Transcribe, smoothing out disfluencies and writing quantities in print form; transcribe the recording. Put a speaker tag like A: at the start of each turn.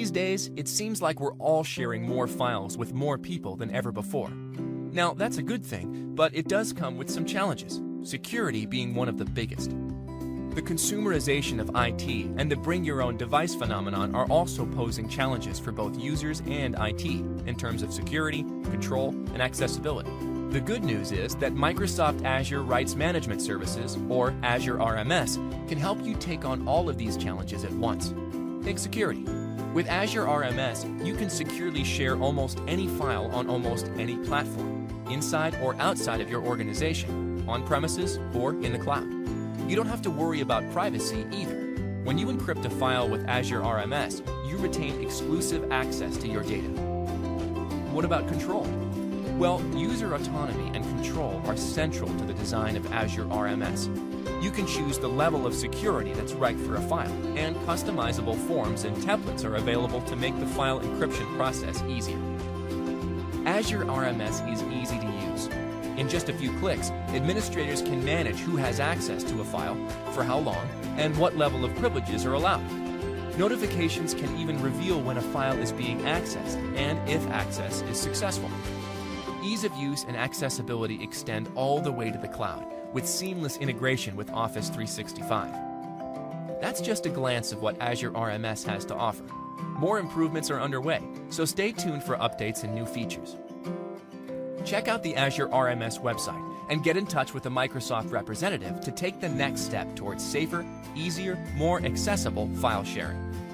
A: These days, it seems like we're all sharing more files with more people than ever before. Now, that's a good thing, but it does come with some challenges, security being one of the biggest. The consumerization of IT and the bring-your-own-device phenomenon are also posing challenges for both users and IT in terms of security, control, and accessibility. The good news is that Microsoft Azure Rights Management Services, or Azure RMS, can help you take on all of these challenges at once. Take security. With Azure RMS, you can securely share almost any file on almost any platform, inside or outside of your organization, on-premises or in the cloud. You don't have to worry about privacy either. When you encrypt a file with Azure RMS, you retain exclusive access to your data. What about control? Well, user autonomy and control are central to the design of Azure RMS. You can choose the level of security that's right for a file, and customizable forms and templates are available to make the file encryption process easier. Azure RMS is easy to use. In just a few clicks, administrators can manage who has access to a file, for how long, and what level of privileges are allowed. Notifications can even reveal when a file is being accessed and if access is successful. Ease of use and accessibility extend all the way to the cloud, with seamless integration with Office 365. That's just a glance of what Azure RMS has to offer. More improvements are underway, so stay tuned for updates and new features. Check out the Azure RMS website and get in touch with a Microsoft representative to take the next step towards safer, easier, more accessible file sharing.